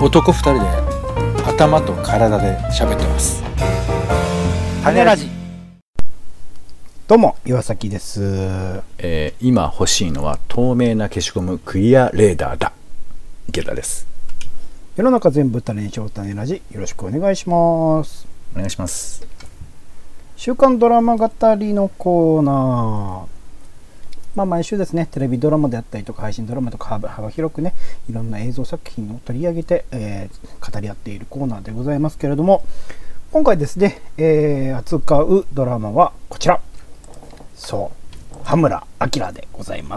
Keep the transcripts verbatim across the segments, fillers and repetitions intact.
男二人で頭と体で喋ってます。種ラジ。 どうも岩崎です。 えー、今欲しいのは透明な消しゴムクリアレーダーだ。池田です。 世の中全部種にしよう種ラジ、よろしくお願いします。 お願いします。 週刊ドラマ語りのコーナー、まあ、毎週ですね、テレビドラマであったりとか配信ドラマとか幅幅広くね、いろんな映像作品を取り上げて、えー、語り合っているコーナーでございますけれども、今回ですね、えー、扱うドラマはこちら、そう羽村明でございます。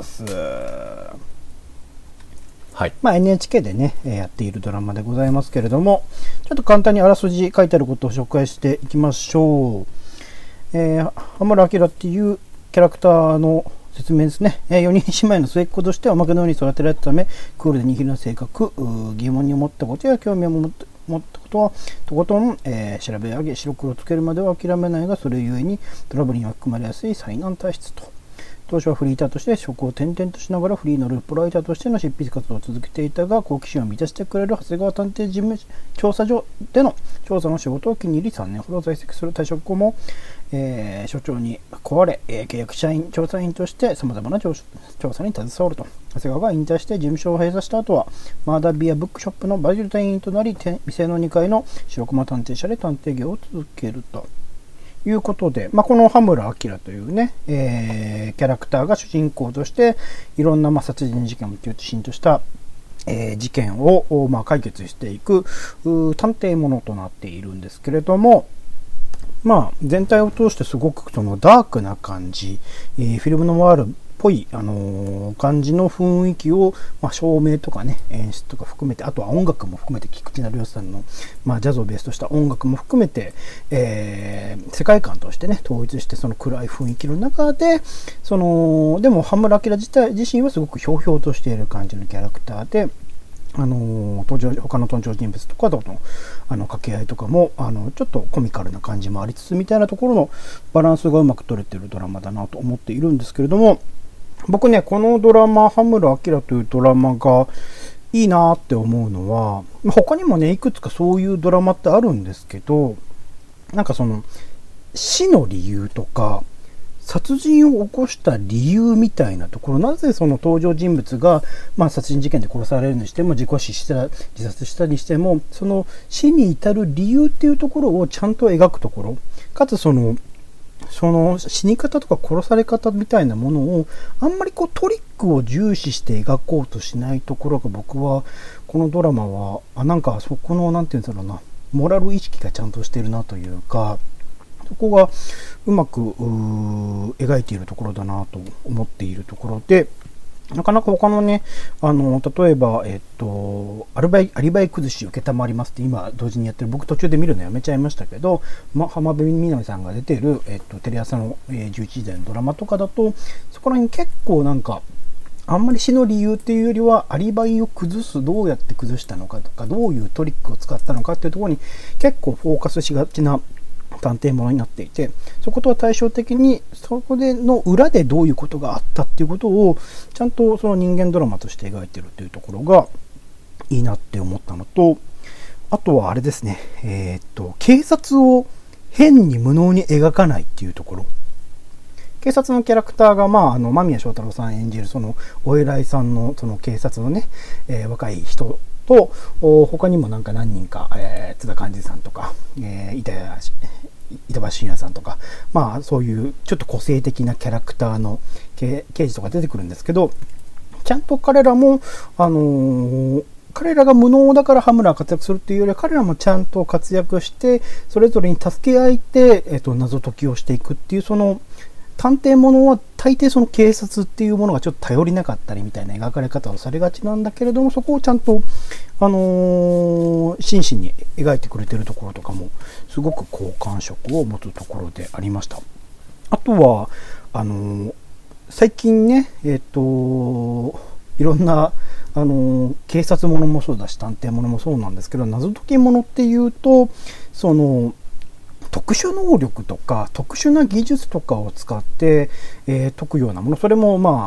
はい、まあ、エヌエイチケー でねやっているドラマでございますけれども、ちょっと簡単にあらすじ書いてあることを紹介していきましょう。えー、羽村明っていうキャラクターの説明ですね。よにん姉妹の末っ子としておまけのように育てられたため、クールで人気な性格、疑問に思ったことや興味を持ったことはとことん、えー、調べ上げ白黒つけるまでは諦めないが、それゆえにトラブルに巻き込まれやすい災難体質と。当初はフリーターとして職を転々としながらフリーのルポライターとしての執筆活動を続けていたが、好奇心を満たしてくれる長谷川探偵事務調査所での調査の仕事を気に入りさんねんほど在籍する。退職後も、えー、所長に壊れ、えー、契約社員調査員としてさまざまな調査に携わると。長谷川が引退して事務所を閉鎖した後はマーダービアブックショップのバイト店員となり、店のにかいの白駒探偵社で探偵業を続けるということで、まあ、この羽村明というね、えー、キャラクターが主人公としていろんなまあ殺人事件を中心とした、えー、事件をまあ解決していく探偵ものとなっているんですけれども、まあ、全体を通してすごくそのダークな感じ、えー、フィルムノワールっぽい、あのー、感じの雰囲気を、まあ、照明とかね演出とか含めて、あとは音楽も含めて菊池成吉さんの、まあ、ジャズをベースとした音楽も含めて、えー、世界観としてね統一して、その暗い雰囲気の中でそのでも羽村明自体自身はすごくひょうひょうとしている感じのキャラクターで、あの登場他の登場人物とかとのあの掛け合いとかもあのちょっとコミカルな感じもありつつみたいなところのバランスがうまく取れているドラマだなと思っているんですけれども、僕ねこのドラマ羽村明というドラマがいいなって思うのは、他にもねいくつかそういうドラマってあるんですけど、なんかその死の理由とか殺人を起こした理由みたいなところ、なぜその登場人物が、まあ、殺人事件で殺されるにしても自己死した自殺したにしても、その死に至る理由っていうところをちゃんと描くところ、かつそのその死に方とか殺され方みたいなものをあんまりこうトリックを重視して描こうとしないところが、僕はこのドラマはあなんかそこのなんていうんだろうな、モラル意識がちゃんとしてるなというか、そこがうまく描いているところだなと思っているところで、なかなか他のね、あの例えば、えっと、アリバイ、アリバイ崩し受けたまりますって今同時にやってる、僕途中で見るのやめちゃいましたけど、ま、浜辺美波さんが出ている、えっと、テレ朝の、えー、じゅういちじ台のドラマとかだと、そこら辺結構なんかあんまり死の理由っていうよりはアリバイを崩す、どうやって崩したのかとか、どういうトリックを使ったのかっていうところに結構フォーカスしがちな探偵ものになっていて、そことは対照的にそこでの裏でどういうことがあったっていうことをちゃんとその人間ドラマとして描いてるっていうところがいいなって思ったのと、あとはあれですね、えー、っと警察を変に無能に描かないっていうところ。警察のキャラクターが、まあ、あの間宮祥太朗さん演じるそのお偉いさんのその警察のね、えー、若い人と他にもなんか何人か、えー、津田寛治さんとか、えー、板板橋信也さんとか、まあそういうちょっと個性的なキャラクターの刑事とか出てくるんですけど、ちゃんと彼らもあのー、彼らが無能だから羽村が活躍するっていうよりは、彼らもちゃんと活躍してそれぞれに助け合いて、えー、と謎解きをしていくっていう、その探偵ものは大抵その警察っていうものがちょっと頼りなかったりみたいな描かれ方をされがちなんだけれども、そこをちゃんと、あのー、真摯に描いてくれてるところとかもすごく好感触を持つところでありました。あとはあのー、最近ねえっといろんなあのー、警察ものもそうだし探偵ものもそうなんですけど、謎解きものっていうとその特殊能力とか特殊な技術とかを使って、えー、解くようなもの、それもまあ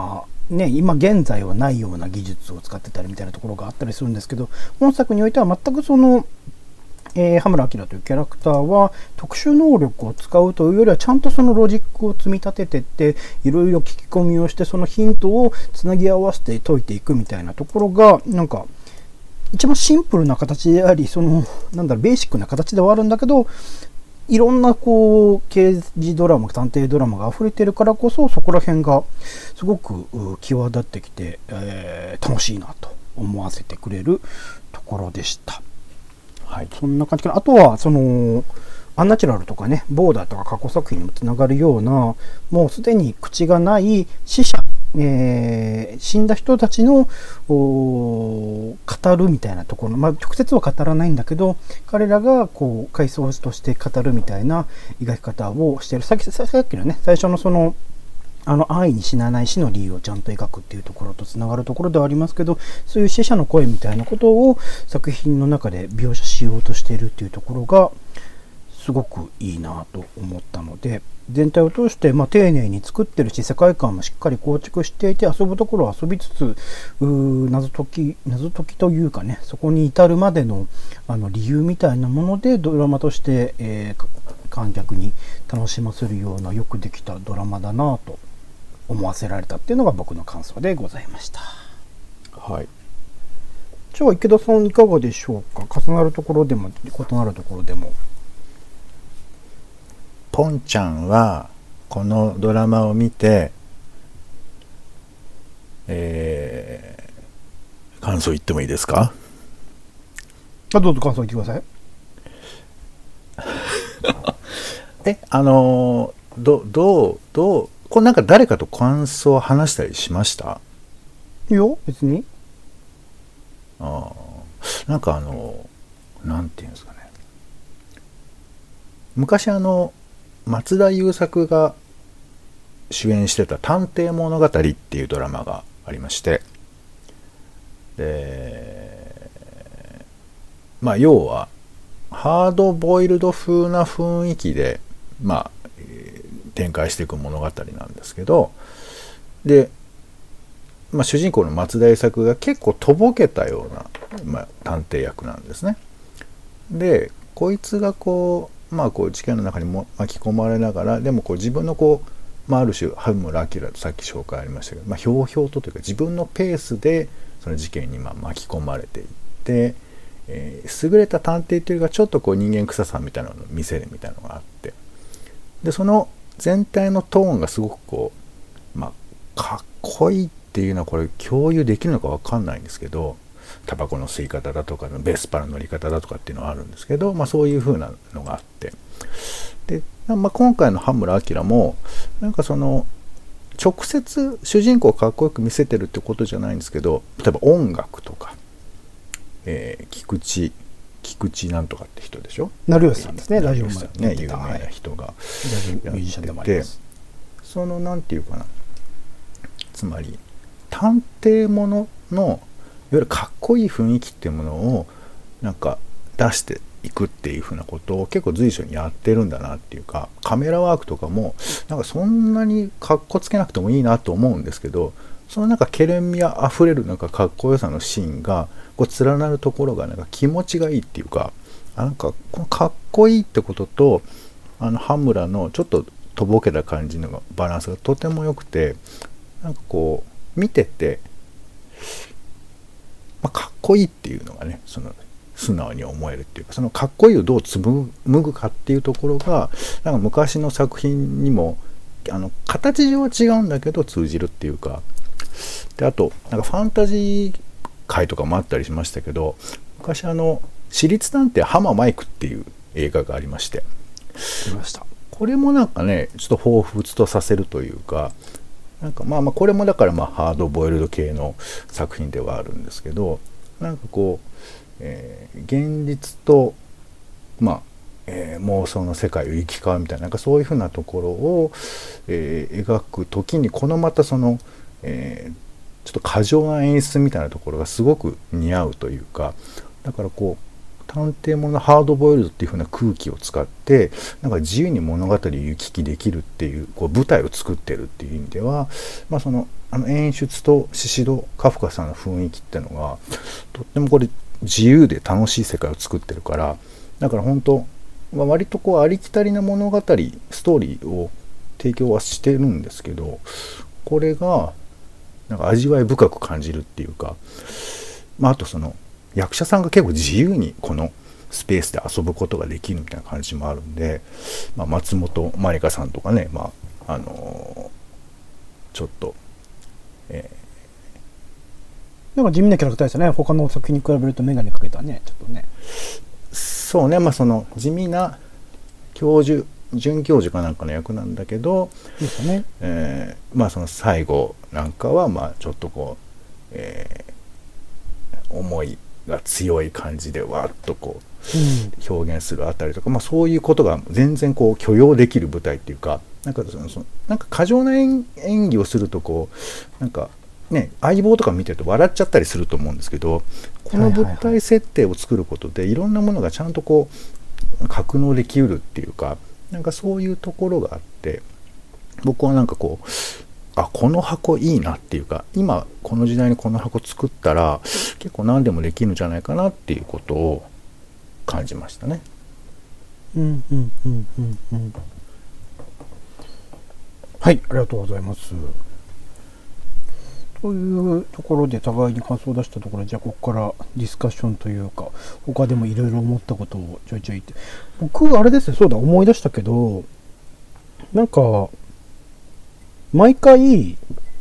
ね、今現在はないような技術を使ってたりみたいなところがあったりするんですけど、本作においては全くその、えー、羽村明というキャラクターは特殊能力を使うというよりはちゃんとそのロジックを積み立ててっていろいろ聞き込みをしてそのヒントをつなぎ合わせて解いていくみたいなところがなんか一番シンプルな形であり、そのなんだろうベーシックな形ではあるんだけど、いろんなこう刑事ドラマ探偵ドラマが溢れてるからこそそこら辺がすごく際立ってきて、えー、楽しいなと思わせてくれるところでした。はい、そんな感じかな。あとはそのアンナチュラルとかね、ボーダーとか過去作品にもつながるような、もうすでに口がない死者、えー、死んだ人たちの語るみたいなところ、まあ、直接は語らないんだけど、彼らがこう回想として語るみたいな描き方をしている。さっき、さっきのね、最初のその、あの安易に死なない死の理由をちゃんと描くっていうところとつながるところではありますけど、そういう死者の声みたいなことを作品の中で描写しようとしているっていうところがすごくいいなと思ったので、全体を通してまあ丁寧に作ってるし世界観もしっかり構築していて、遊ぶところは遊びつつうー謎解き謎解きというかね、そこに至るまでのあの理由みたいなものでドラマとして、えー、観客に楽しませるようなよくできたドラマだなと思わせられたっていうのが僕の感想でございました。 はい。 じゃあ池田さんいかがでしょうか。重なるところでも異なるところでも。 ポンちゃんはこのドラマを見て、えー、感想言ってもいいですか？ あ、どうぞ感想言ってください。 え、あのどどうどうこれなんか誰かと感想を話したりしました？ いや別に。 ああ、なんかあのなんていうんですかね。昔あの松田優作が主演してた探偵物語っていうドラマがありまして、でまあ要はハードボイルド風な雰囲気でまあ、えー、展開していく物語なんですけど、で、まあ、主人公の松田優作が結構とぼけたような、まあ、探偵役なんですね。でこいつがこうまあこう事件の中にも巻き込まれながら、でもこう自分のこう、まあ、ある種羽村明とさっき紹介ありましたけど、まあ、ひょうひょうとというか自分のペースでその事件にまあ巻き込まれていって、えー、優れた探偵というかちょっとこう人間臭さみたいなのを見せるみたいなのがあって、でその全体のトーンがすごくこう、まあ、かっこいいっていうのはこれ共有できるのか分かんないんですけど、タバコの吸い方だとかベスパの乗り方だとかっていうのはあるんですけど、まあ、そういう風なのがあって、で、まあ、今回の羽村明もなんかその直接主人公をかっこよく見せてるってことじゃないんですけど、例えば音楽とか、えー、菊池菊池なんとかって人でしょ、 成吉さんですね、ラジオさんね、有名な人がやってて、そのなんていうかな、つまり探偵もののいわゆるかっこいい雰囲気っていうものをなんか出していくっていうふうなことを結構随所にやってるんだなっていうか、カメラワークとかもなんかそんなにかっこつけなくてもいいなと思うんですけど、そのなんかケレン味あふれるなんかかっこよさのシーンがこう連なるところがなんか気持ちがいいっていうか、なんかこのかっこいいってこととあの羽村のちょっととぼけた感じのバランスがとても良くて、なんかこう見てて、まあ、かっこいいっていうのがね、その素直に思えるっていうか、そのかっこいいをどう紡ぐかっていうところがなんか昔の作品にもあの形上は違うんだけど通じるっていうか、であとなんかファンタジー界とかもあったりしましたけど、昔あの私立探偵ハママイクっていう映画がありまして、 見ました。 これもなんかねちょっと彷彿とさせるというか、なんかまあまあこれもだからまあハードボイルド系の作品ではあるんですけど、なんかこう、えー、現実とまあ、えー、妄想の世界を行き交うみたいな、なんかそういうふうなところを、えー、描くときにこのまたその、えー、ちょっと過剰な演出みたいなところがすごく似合うというか、だからこう探偵もののハードボイルドっていう風な空気を使ってなんか自由に物語を行き来できるっていう、こう舞台を作ってるっていう意味では、まあ、そのあの演出とシシド・カフカさんの雰囲気っていうのがとってもこれ自由で楽しい世界を作ってるから、だから本当、まあ、割とこうありきたりな物語ストーリーを提供はしてるんですけど、これがなんか味わい深く感じるっていうか、まあ、あとその役者さんが結構自由にこのスペースで遊ぶことができるみたいな感じもあるんで、まあ、松本まりかさんとかね、まああのー、ちょっと、えー、なんか地味なキャラクターですよね。他の作品に比べると眼鏡かけたね、ちょっとね。 そうね、まあその地味な教授准教授かなんかの役なんだけど、 ですね、 えー、まあその最後なんかはまあちょっとこう、えー、思いが強い感じでわーっとこう表現するあたりとか、うん、まあそういうことが全然こう許容できる舞台っていうか、なんかそのそのなんか過剰な演技をするとこうなんかね、相棒とか見てると笑っちゃったりすると思うんですけど、この物体設定を作ることでいろんなものがちゃんとこう格納できうるっていうか、なんかそういうところがあって、僕はなんかこうあこの箱いいなっていうか、今この時代にこの箱作ったら結構何でもできるんじゃないかなっていうことを感じましたね。 うんうんうんうんうん。はい、ありがとうございます。というところで互いに感想を出したところ、じゃあここからディスカッションというか、他でもいろいろ思ったことをちょいちょい言って、僕あれですね、そうだ思い出したけど、なんか毎回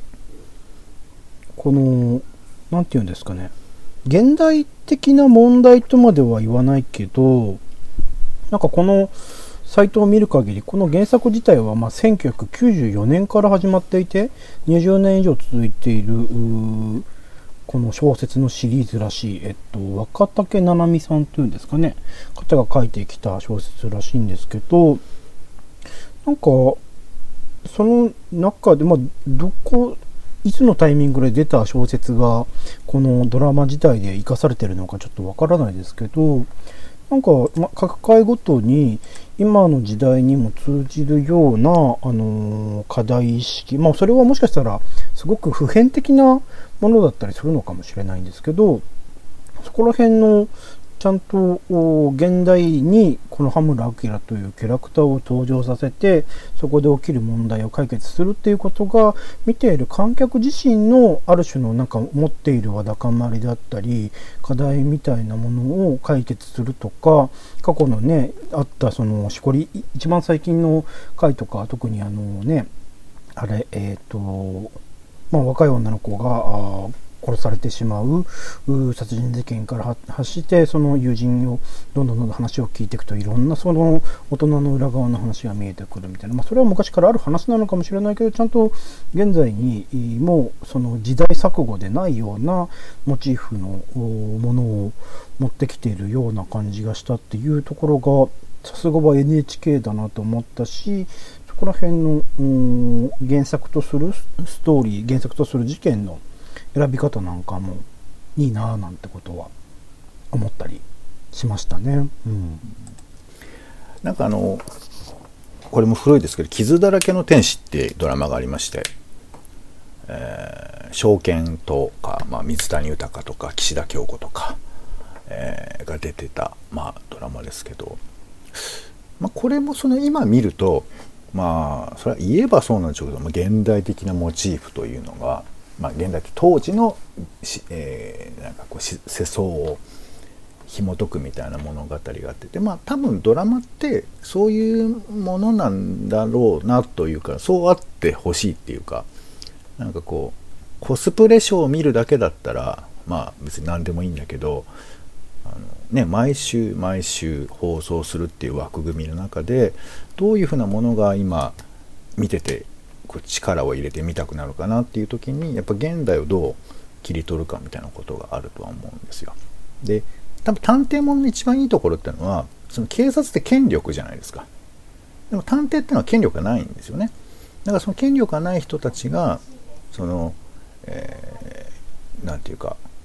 このなんていうんですかね、現代的な問題とまでは言わないけど、なんかこのサイトを見る限り、この原作自体はまあせんきゅうひゃくきゅうじゅうよねんから始まっていてにじゅうねん以上続いているこの小説のシリーズらしい、えっと、若竹七海さんというんですかね、方が書いてきた小説らしいんですけど、なんかその中で、まあ、どこいつのタイミングで出た小説がこのドラマ自体で生かされているのかちょっとわからないですけど、なんか、ま、各回ごとに今の時代にも通じるような、あのー、課題意識、まあそれはもしかしたらすごく普遍的なものだったりするのかもしれないんですけど、そこら辺のちゃんと現代にこの羽村明というキャラクターを登場させて、そこで起きる問題を解決するっていうことが、見ている観客自身のある種のなんか持っているわだかまりだったり課題みたいなものを解決するとか、過去のねあったそのしこり、一番最近の回とか、特にあのねあれえっとまあ若い女の子が殺されてしまう殺人事件から発して、その友人をどんどんどんどん話を聞いていくと、いろんなその大人の裏側の話が見えてくるみたいな、まあ、それは昔からある話なのかもしれないけど、ちゃんと現在にもうその時代錯誤でないようなモチーフのものを持ってきているような感じがしたっていうところが、さすがは エヌエイチケー だなと思ったし、そこら辺のうん原作とするストーリー、原作とする事件の選び方なんかもいいなぁなんてことは思ったりしましたね。うん、 なんかあのこれも古いですけど、傷だらけの天使ってドラマがありまして、えー、証券とか、まあ、水谷豊とか岸田京子とか、えー、が出てた、まあ、ドラマですけど、まあ、これもその今見ると、まあそれは言えばそうなんでしょうけども、現代的なモチーフというのが、まあ、現代当時の、えー、なんかこう世相を紐解くみたいな物語があってて、まあ多分ドラマってそういうものなんだろうなというか、そうあってほしいっていうか、なんかこうコスプレショーを見るだけだったらまあ別に何でもいいんだけど、あの、ね、毎週毎週放送するっていう枠組みの中で、どういうふうなものが今見ててこう力を入れてみたくなるかなっていう時に、やっぱ現代をどう切り取るかみたいなことがあるとは思うんですよ。で、多分探偵物の一番いいところっていうのは、その警察って権力じゃないですか。でも探偵っていうのは権力がないんですよね。だからその権力がない人たちがその、えー、なんていうか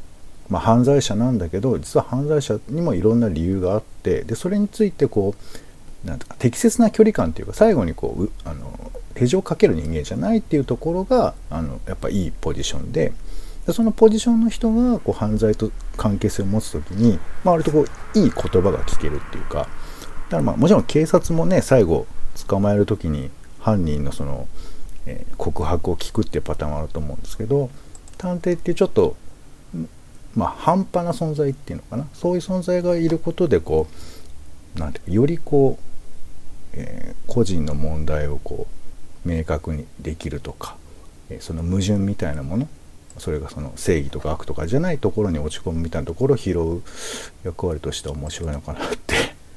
まあ、犯罪者なんだけど実は犯罪者にもいろんな理由があって、でそれについてこうなんていうか適切な距離感っていうか最後にこうあの手錠をかける人間じゃないっていうところがあのやっぱいいポジションで、でそのポジションの人がこう犯罪と関係性を持つときに、まあ、割とこういい言葉が聞けるっていうか、だからまあもちろん警察もね最後捕まえるときに犯人のその、えー、告白を聞くっていうパターンはあると思うんですけど、探偵ってちょっとまあ半端な存在っていうのかな、そういう存在がいることでこうなんていうかよりこう、えー、個人の問題をこう明確にできるとか、えー、その矛盾みたいなもの、それがその正義とか悪とかじゃないところに落ち込むみたいなところを拾う役割として面白いのかなって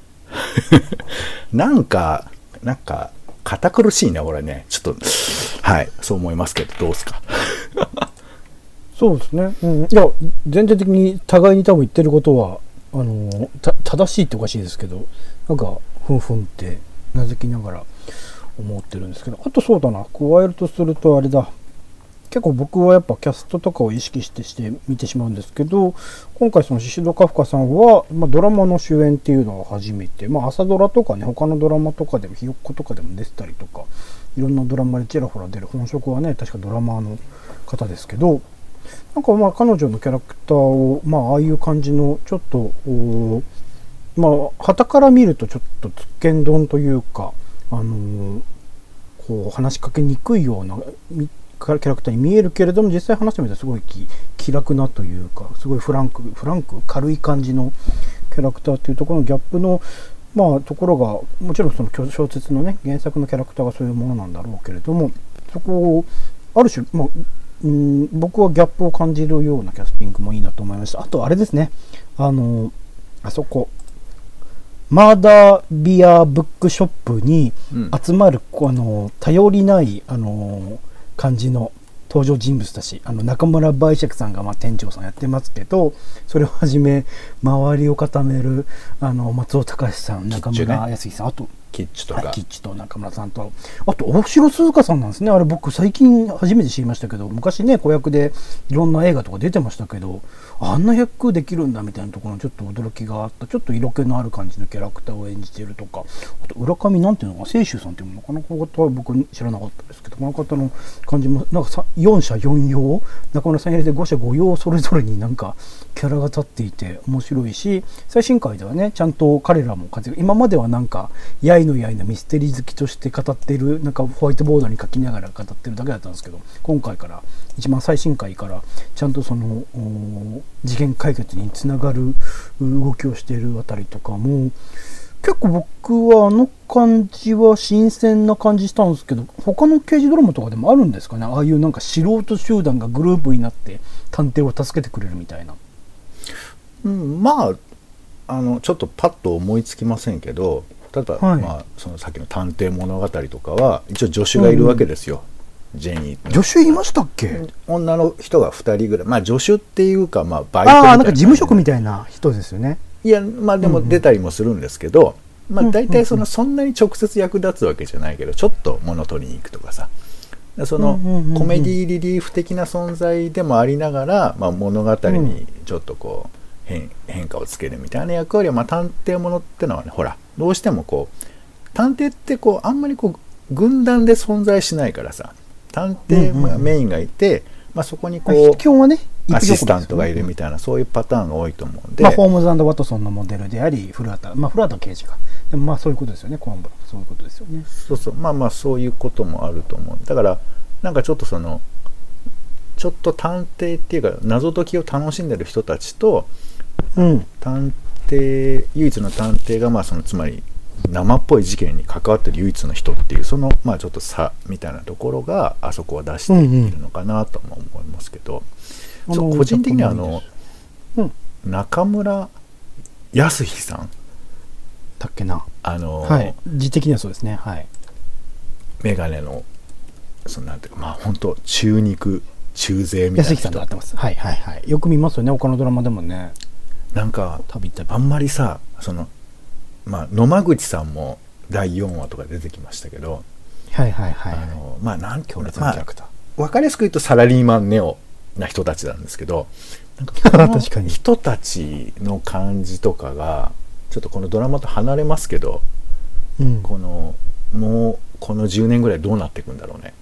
なんかなんか堅苦しいな俺ね、ちょっとはいそう思いますけど、どうですかそうですね、うん、いや全体的に互いに多分言ってることはあのた正しいっておかしいですけど、なんかふんふんってなずきながら思ってるんですけど、あとそうだな、加えるとするとあれだ、結構僕はやっぱキャストとかを意識してして見てしまうんですけど、今回そのシシド・カフカさんは、まあ、ドラマの主演っていうのは初めて、まあ、朝ドラとかね他のドラマとかでもひよっことかでも出てたりとかいろんなドラマでちらほら出る、本職はね確かドラマーの方ですけど、なんかまあ彼女のキャラクターを、まあ、ああいう感じのちょっとまあ傍から見るとちょっとつっけんどんというか、あのー、こう話しかけにくいようなキャラクターに見えるけれども、実際話してみたらすごい気、気楽なというかすごいフランクフランク軽い感じのキャラクターというところのギャップのまあところが、もちろんその小説のね原作のキャラクターがそういうものなんだろうけれども、そこをある種、まあうん、僕はギャップを感じるようなキャスティングもいいなと思いました。あとあれですね、あのあそこマーダービアブックショップに集まる、うん、あの頼りないあの感じの登場人物たち、あの中村梅石さんがまあ店長さんやってますけど、それをはじめ周りを固めるあの松尾隆さん、中村康さん、あとキッチとか、 はい、キッチと中村さんと、あと大城鈴香さんなんですね。あれ僕最近初めて知りましたけど、昔ね子役でいろんな映画とか出てましたけど、あんな役できるんだみたいなところにちょっと驚きがあった、ちょっと色気のある感じのキャラクターを演じているとか、あと浦上なんていうのか清舟さんっていうのかな、この方は僕知らなかったですけど、この方の感じもなんかよん社よん様、中村さん入れてご社ご様それぞれになんかキャラが立っていて面白いし、最新回ではねちゃんと彼らも活躍、今まではなんかやいのやいのミステリー好きとして語っている、なんかホワイトボードに書きながら語ってるだけだったんですけど、今回から一番最新回からちゃんとその事件解決につながる動きをしているあたりとかも結構僕はあの感じは新鮮な感じしたんですけど、他の刑事ドラマとかでもあるんですかね、ああいうなんか素人集団がグループになって探偵を助けてくれるみたいな。 うん、まああのちょっとパッと思いつきませんけど、ただ、はい、まあそのさっきの探偵物語とかは一応助手がいるわけですよ、うん、ジェニー。 助手いましたっけ？ 女の人がふたりぐらい、まあ助手っていうかまあバイトみたいな、 ああなんか事務職みたいな人ですよね。 いやまあでも出たりもするんですけど、うんうん、まあ大体そのそんなに直接役立つわけじゃないけど、ちょっと物取りに行くとかさ、そのコメディリリーフ的な存在でもありながら、まあ、物語にちょっとこう変、変化をつけるみたいな役割は、まあ探偵ものってのはね、ほらどうしてもこう探偵ってこうあんまりこう軍団で存在しないからさ、探偵がメインがいて、うんうん、まあ、そこにこう基本はねアシスタントがいるみたいな、そういうパターンが多いと思うんで、 まあ、ホームズ&ワトソンのモデルであり古畑、まあ、古畑刑事か、でもまあそういうことですよね、コンボそういうことですよね。 そうそう、まあまあそういうこともあると思う。だからなんかちょっとそのちょっと探偵っていうか謎解きを楽しんでる人たちと、うん、探偵唯一の探偵がまあそのつまり生っぽい事件に関わってる唯一の人っていうそのまあちょっと差みたいなところがあそこは出しているのかなとも思いますけど、うんうん、そう個人的にはあの、うん、中村康日さんだっけな、 あの、 はい、字的にはそうですね、はい、 メガネのそのなんていうかまあ本当中肉中背みたいな人、 安木さんになってます。はいはいはい。よく見ますよね、他のドラマでもね。 なんかあんまりさ、そのまあ野間口さんもだいよんわとか出てきましたけど、 はいはいはい。 あのまあなん強烈なキャラクター。わかりやすく言うとサラリーマンネオな人たちなんですけど、なんかこの確かに人たちの感じとかがちょっとこのドラマと離れますけど、 うん、 このもうこのじゅうねんぐらいどうなっていくんだろうね。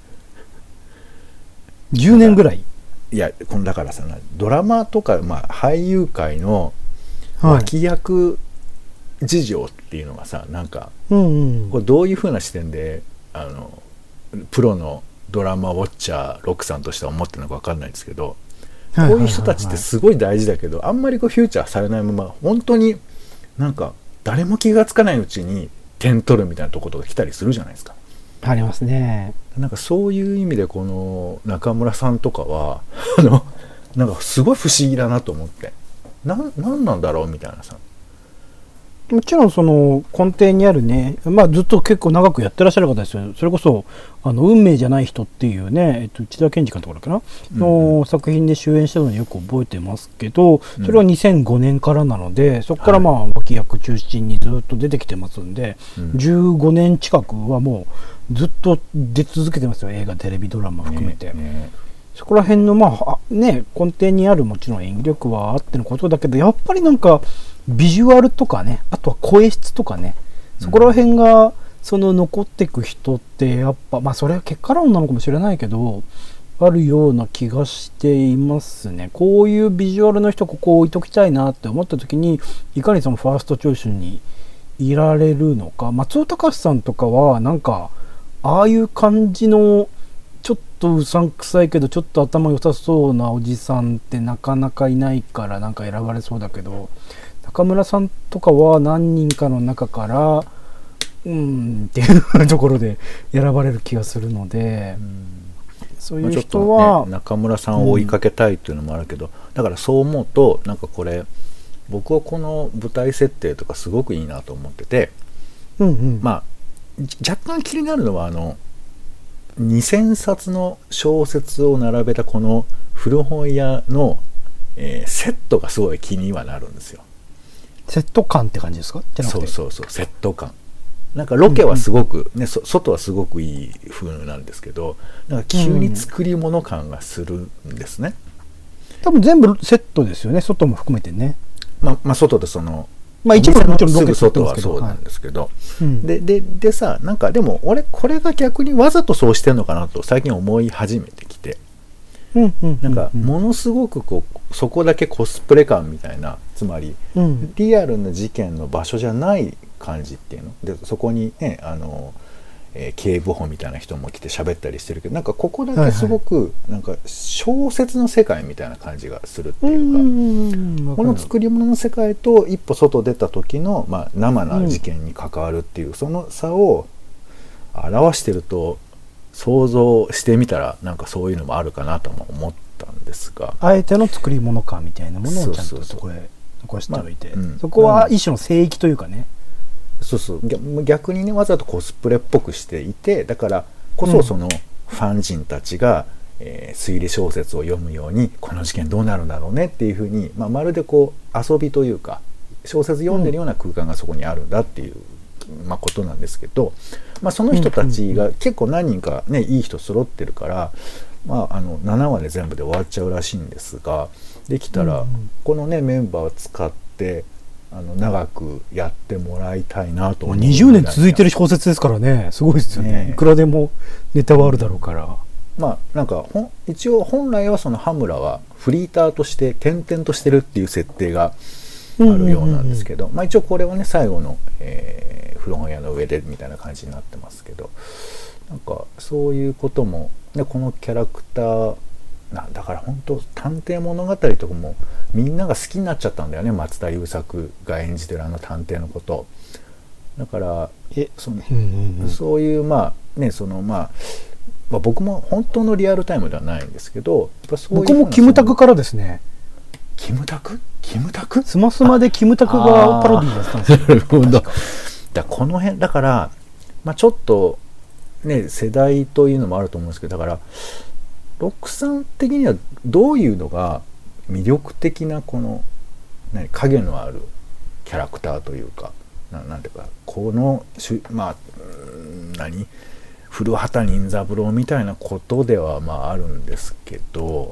じゅうねんぐらい。 いやこのだからさ、ドラマとか、まあ、俳優界のはい、 脇役事情っていうのがさ、なんか、 うんうん、 これどういう風な視点であのプロのドラマウォッチャーロックさんとしては思ってるのか分かんないんですけど、こういう人たちってすごい大事だけど、あんまりこうフューチャーされないまま、本当になんか誰も気がつかないうちに点取るみたいなところが来たりするじゃないですか。 ありますね。 なんかそういう意味でこの中村さんとかはあのなんかすごい不思議だなと思って、な、なんなんだろうみたいなさ。 もちろんその根底にあるね、まあ、ずっと結構長くやってらっしゃる方ですよ。それこそあの運命じゃない人っていうね、えっと、内田健二監督だっけな、うん、の作品で主演したのによく覚えてますけど、それはにせんごねんからなので、そこからまあ脇役中心にずっと出てきてますんで、はい、じゅうごねん近くはもうずっと出続けてますよ。映画テレビドラマ含めて、ねね、そこら辺のまあね根底にあるもちろん演技力はあってのことだけど、やっぱりなんかビジュアルとかね、あとは声質とかね、そこら辺がその残っていく人ってやっぱ、まあそれは結果論なのかもしれないけど、あるような気がしていますね。こういうビジュアルの人ここ置いときたいなって思った時に、いかにそのファーストチョイスにいられるのか。松尾隆さんとかはなんかああいう感じのちょっとうさんくさいけどちょっと頭良さそうなおじさんってなかなかいないからなんか選ばれそうだけど、中村さんとかは何人かの中からうーんっていうところで選ばれる気がするので、うん、そういう人は、 ね、中村さんを追いかけたいっていうのもあるけど、うん、だからそう思うとなんかこれ僕はこの舞台設定とかすごくいいなと思ってて、 うんうん、 まあ若干気になるのはあのにせんさつの小説を並べたこの古本屋の、えー、セットがすごい気にはなるんですよ。 セット感って感じですか？じゃなくて、 そうそうそう、セット感。なんかロケはすごく、ね、うんうん、外はすごくいい風なんですけど、なんか急に作り物感がするんですね。 うん、多分全部セットですよね、外も含めてね。 まあ、まあ、外でその、 まあ一部はもちろんロケすぐ外はそうなんですけど、 はい、 で、で、でさ、なんかでも俺これが逆にわざとそうしてんのかなと最近思い始めてきて、 うんうんうんうん、 なんかものすごくこうそこだけコスプレ感みたいな、つまり、うん、リアルな事件の場所じゃない感じっていうので、そこにねあの、えー、警部補みたいな人も来て喋ったりしてるけど、なんかここだけすごく、はいはい、なんか小説の世界みたいな感じがするっていうか、うん、この作り物の世界と一歩外出た時の、まあ、生な事件に関わるっていう、うん、その差を表してると想像してみたらなんかそういうのもあるかなとも思ったんですが、 あえての作り物感みたいなものをちゃんとそこへ残しておいて、 まあうん、 そこは一種の聖域というかね、 そうそう逆にねわざとコスプレっぽくしていて、だからこそそのファン人たちが、うんえー、推理小説を読むようにこの事件どうなるんだろうねっていうふうに、まあ、まるでこう遊びというか小説読んでるような空間がそこにあるんだっていう、うんまあ、ことなんですけど、まあ、その人たちが結構何人かねいい人揃ってるから、まあ、あのななわで全部で終わっちゃうらしいんですが、できたらこのねメンバーを使ってあの長くやってもらいたいなと思う。 にじゅうねん続いてる小説ですからね、すごいですよね。いくらでもネタはあるだろうから、 まあなんかほん一応本来はその羽村はフリーターとして転々としてるっていう設定があるようなんですけど、まあ一応これはね最後の、えー、古本屋の上でみたいな感じになってますけど、なんかそういうこともでこのキャラクターなだから本当探偵物語とかもみんなが好きになっちゃったんだよね、松田優作が演じてるあの探偵のことだからえ そ, の、うんうんうん、そういうまあねそのまあまあ、僕も本当のリアルタイムではないんですけど、やっぱそういう僕もキムタクからですね。 キムタクキムタクスマスマでキムタクがパロディーだったんですよ。なるほど。 だこの辺だから、まあ、ちょっとね世代というのもあると思うんですけど、だからロックさん的にはどういうのが魅力的なこの何影のあるキャラクターというか な, なんていうかこのまあ何古畑任三郎みたいなことではまああるんですけど、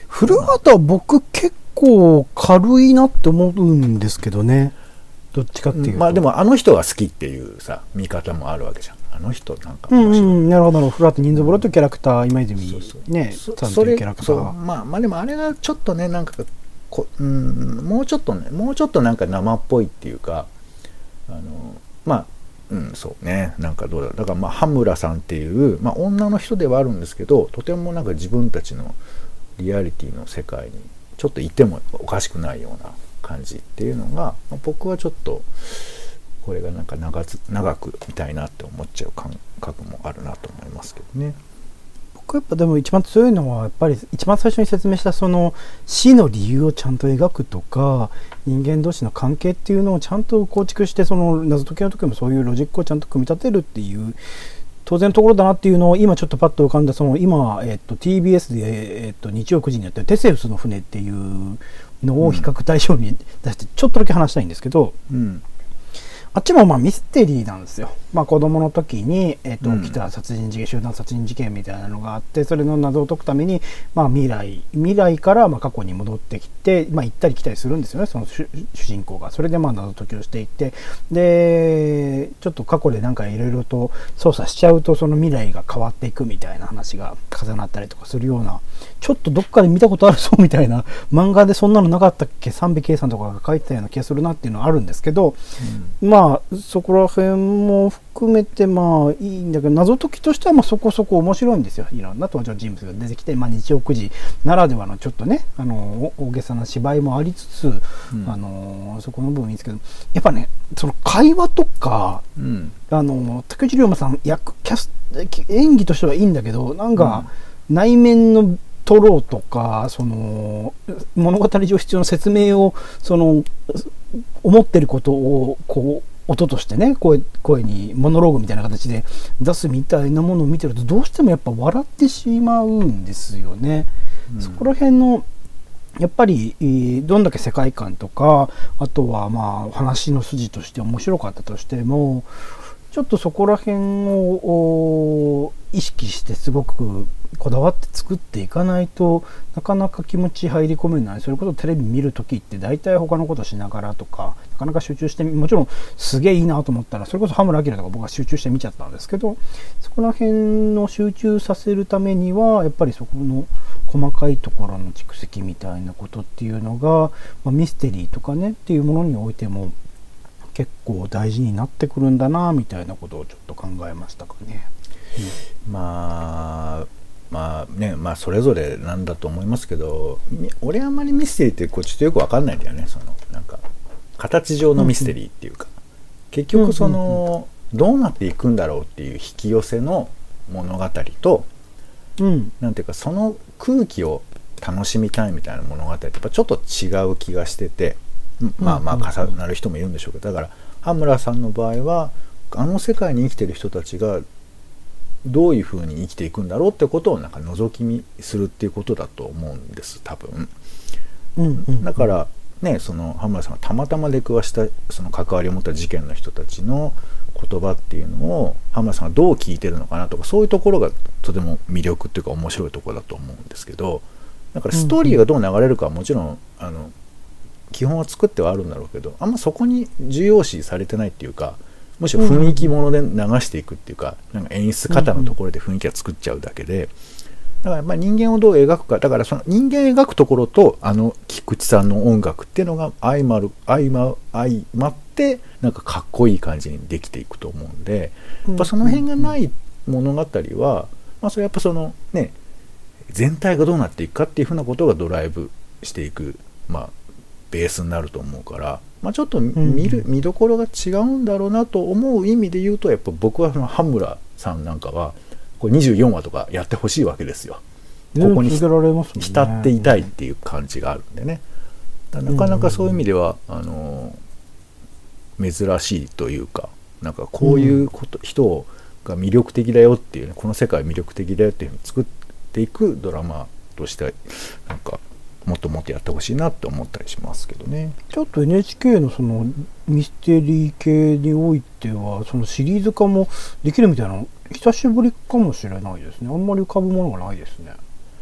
古畑は僕結構軽いなって思うんですけどね。どっちかっていうと。 まあでもあの人が好きっていうさ見方もあるわけじゃん。あの人なんか面白い。うんうん、なるほどなるほど。古畑任三郎というキャラクター、今泉ねそさんというキャラクターが。 まあまあでもあれがちょっとねなんかこうんもうちょっとねもうちょっとなんか生っぽいっていうかあのまあうんそうねなんかどうだだからまあ羽村さんっていうまあ女の人ではあるんですけどとてもなんか自分たちのリアリティの世界にちょっといてもおかしくないような感じっていうのが、まあ、僕はちょっとこれがなんか長つ長く見たいなって思っちゃう感覚もあるなと思いますけどね。 僕やっぱでも一番強いのはやっぱり一番最初に説明したその死の理由をちゃんと描くとか人間同士の関係っていうのをちゃんと構築してその謎解きの時もそういうロジックをちゃんと組み立てるっていう当然のところだなっていうのを今ちょっとパッと浮かんだその今、えっと、ティービーエス で、えっと、日曜くじにやってるテセウスの船っていうのを比較対象に出してちょっとだけ話したいんですけど、 うんあっちもまあミステリーなんですよ。まあ子供の時に、えっと、 うん起きた殺人事件、集団殺人事件みたいなのがあって、それの謎を解くために、まあ未来、未来からまあ過去に戻ってきて、まあ行ったり来たりするんですよね、その主人公が。それでまあ謎解きをしていって、で、ちょっと過去でなんかいろいろと操作しちゃうと、その未来が変わっていくみたいな話が重なったりとかするような、ちょっとどっかで見たことあるぞみたいな、漫画でそんなのなかったっけ、三尾圭さんとかが書いてたような気がするなっていうのはあるんですけど、うん、まあまあそこら辺も含めてまあいいんだけど謎解きとしてはまあそこそこ面白いんですよ。いろんな登場人物が出てきて、まあ、日曜くじならではのちょっとねあの大げさな芝居もありつつ、うん、あのそこの部分いいんですけどやっぱねその会話とか、うん、あの竹内涼真さん役キャス演技としてはいいんだけどなんか内面の取ろうとかその物語上必要な説明をその思ってることをこう音としてね 声, 声にモノローグみたいな形で出すみたいなものを見てるとどうしてもやっぱ笑ってしまうんですよね、うん、そこら辺のやっぱりどんだけ世界観とかあとはまあ話の筋として面白かったとしてもちょっとそこら辺を意識してすごくこだわって作っていかないとなかなか気持ち入り込めない。それこそテレビ見るときって大体他のことしながらとかなかなか集中してもちろんすげえいいなと思ったらそれこそ羽村明とか僕は集中して見ちゃったんですけどそこら辺の集中させるためにはやっぱりそこの細かいところの蓄積みたいなことっていうのが、まあ、ミステリーとかねっていうものにおいても結構大事になってくるんだなみたいなことをちょっと考えましたかね。 うん、まあまあねまあそれぞれなんだと思いますけど俺あんまりミステリーってこうちょっとよく分かんないんだよね。そのなんか形上のミステリーっていうか、うん、結局その、うん、どうなっていくんだろうっていう引き寄せの物語と、うん、なんていうかその空気を楽しみたいみたいな物語ってやっぱちょっと違う気がしててまあまあ重なる人もいるんでしょうけどだから羽村さんの場合はあの世界に生きてる人たちがどういう風に生きていくんだろうってことをなんか覗き見するっていうことだと思うんです多分、うんうんうん、だからねその羽村さんがたまたま出くわしたその関わりを持った事件の人たちの言葉っていうのを羽村さんがどう聞いてるのかなとかそういうところがとても魅力っていうか面白いところだと思うんですけどだからストーリーがどう流れるかはもちろんあの基本は作ってはあるんだろうけどあんまそこに重要視されてないっていうかむしろ雰囲気もので流していくっていうか、なんか演出方のところで雰囲気が作っちゃうだけでだからまあ人間をどう描くかだからその人間描くところとあの菊池さんの音楽っていうのが相まる相ま相まってなんかかっこいい感じにできていくと思うんでやっぱその辺がない物語はまあそれやっぱそのね全体がどうなっていくかっていうふうなことがドライブしていくまあベースになると思うから、まあ、ちょっと見る、うん、見どころが違うんだろうなと思う意味で言うとやっぱ僕はその羽村さんなんかはこれにじゅうよんわとかやってほしいわけですよ。ここに浸っていたいっていう感じがあるんでね。だなかなかそういう意味では、うん、あの珍しいというかなんかこういうこと、うん、人が魅力的だよっていう、ね、この世界魅力的だよっていうふうに作っていくドラマとしてなんかもっともっとやってほしいなって思ったりしますけどね。 ちょっと エヌエイチケー のそのミステリー系においてはそのシリーズ化もできるみたいな久しぶりかもしれないですね。あんまり浮かぶものがないですね。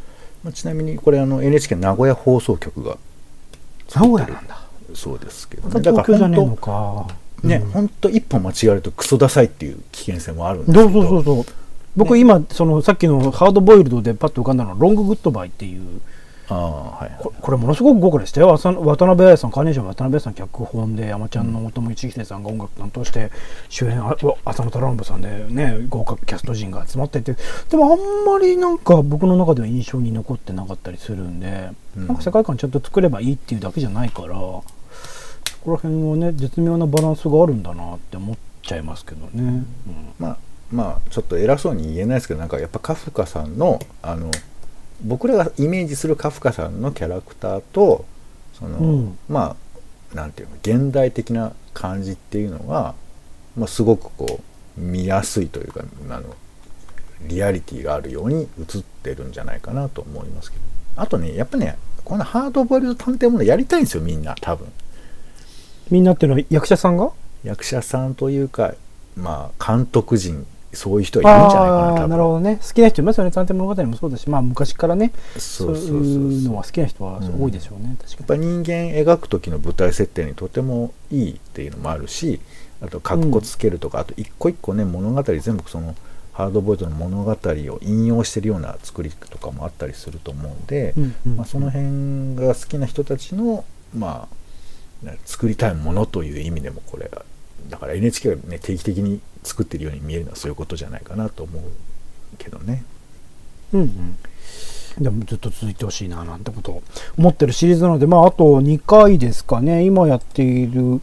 ちなみにこれあの エヌエイチケー 名古屋放送局が名古屋なんだ。 そうですけど、 ね、だから東京じゃねえのか。 ね、 うん、 本当一歩間違えるとクソダサいっていう危険性もあるんですけど。 そうそうそうそう。僕、ね、今そのさっきのハードボイルドでパッと浮かんだのはロンググッドバイっていう。 あ、はいはい、 こ, これものすごく豪華でしたよ。渡辺彩さん、カーネーション渡辺さん脚本で、山ちゃんの友一秀さんが音楽担当して、主演浅野忠信さんでね、豪華キャスト陣が集まってて、でもあんまりなんか僕の中では印象に残ってなかったりするんで、うん、なんか世界観ちゃんと作ればいいっていうだけじゃないから、そこら辺はね、絶妙なバランスがあるんだなって思っちゃいますけどね。うん、 まあまあちょっと偉そうに言えないですけど、なんかやっぱカフカさんのあの僕らがイメージするカフカさんのキャラクターとその、うん、まあなんていうの現代的な感じっていうのが、まあ、すごくこう見やすいというか、あのリアリティがあるように映ってるんじゃないかなと思いますけど、あとねやっぱねこのハードボイルド探偵ものやりたいんですよ、みんな。多分みんなっていうのは役者さんが役者さんというか、まあ監督陣、そういう人はいるんじゃないかな。多分なるほどね。好きな人いますよね。探偵物語もそうだし、まあ昔からね、そういうのは好きな人は多いでしょうね。うん、確かに。 やっぱり人間描く時の舞台設定にとてもいいっていうのもあるし、あと格好つけるとか、うん、あと一個一個ね物語全部そのハードボイルドの物語を引用してるような作りとかもあったりすると思うんで、うんうん、まあ、その辺が好きな人たちのまあ作りたいものという意味でもこれだから エヌエイチケー がね定期的に作ってるように見えるのはそういうことじゃないかなと思うけどね。 うんうん。でもずっと続いてほしいななんてことを思ってるシリーズなので、まああとにかいですかね。今やっている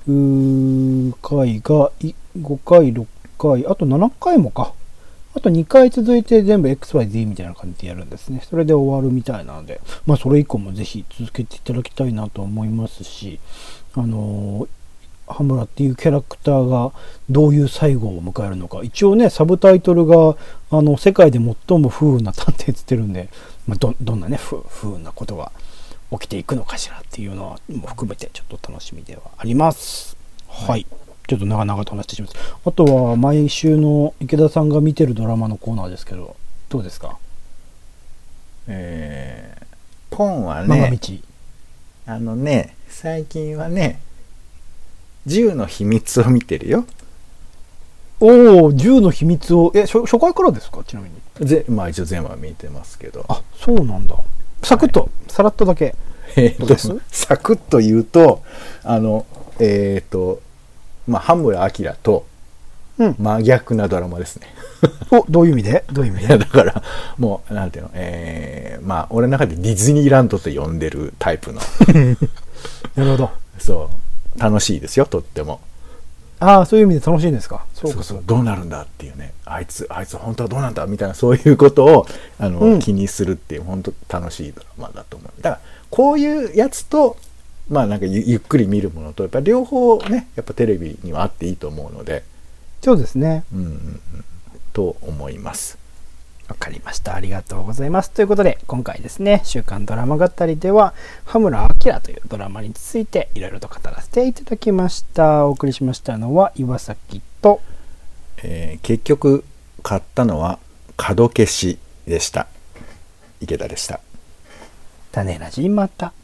回がごかい、ろっかい、あとななかいもか。あとにかい続いて全部 エックスワイゼット みたいな感じでやるんですね。それで終わるみたいなので、まあそれ以降もぜひ続けていただきたいなと思いますし、あのー、羽村っていうキャラクターがどういう最後を迎えるのか。一応ね、サブタイトルが、あの、世界で最も不運な探偵って言ってるんで、まあ、ど、どんなね、不、不運なことが起きていくのかしらっていうのはも含めてちょっと楽しみではあります。はい。はい、ちょっと長々と話してしまいます。あとは、毎週の池田さんが見てるドラマのコーナーですけど、どうですか？ えー、ポンはね、あのね、最近はね、銃の秘密を見てるよ。 おお、銃の秘密を、え、初, 初回からですか？ちなみに。 ぜまあ一応全話見てますけど。 あ、そうなんだ。サクッと、はい、さらっとだけ。 えー、っと、サクッと言うと、あの、えー、っと、まあ、羽村明と真逆なドラマですね。 うん、お、どういう意味でどういう意味でいや、だから、もう、なんていうの、えー、まあ、俺の中でディズニーランドと呼んでるタイプの。 なるほど。 そう。楽しいですよ、とっても。 ああ、そういう意味で楽しいんですか。 そうそうそう、どうなるんだっていうね、あいつ、あいつ本当はどうなんだみたいな、そういうことをあの、うん、気にするっていう、本当楽しいドラマだと思う。だから、こういうやつと、まあなんか ゆ, ゆっくり見るものと、やっぱ両方ね、やっぱテレビにはあっていいと思うので。 そうですね。 うんうんうん。と思います。 わかりました。ありがとうございます。ということで、今回ですね、週刊ドラマ語りでは、羽村明というドラマについていろいろと語らせていただきました。お送りしましたのは岩崎と、 えー、結局買ったのは角消しでした。池田でした。 種ラジまた。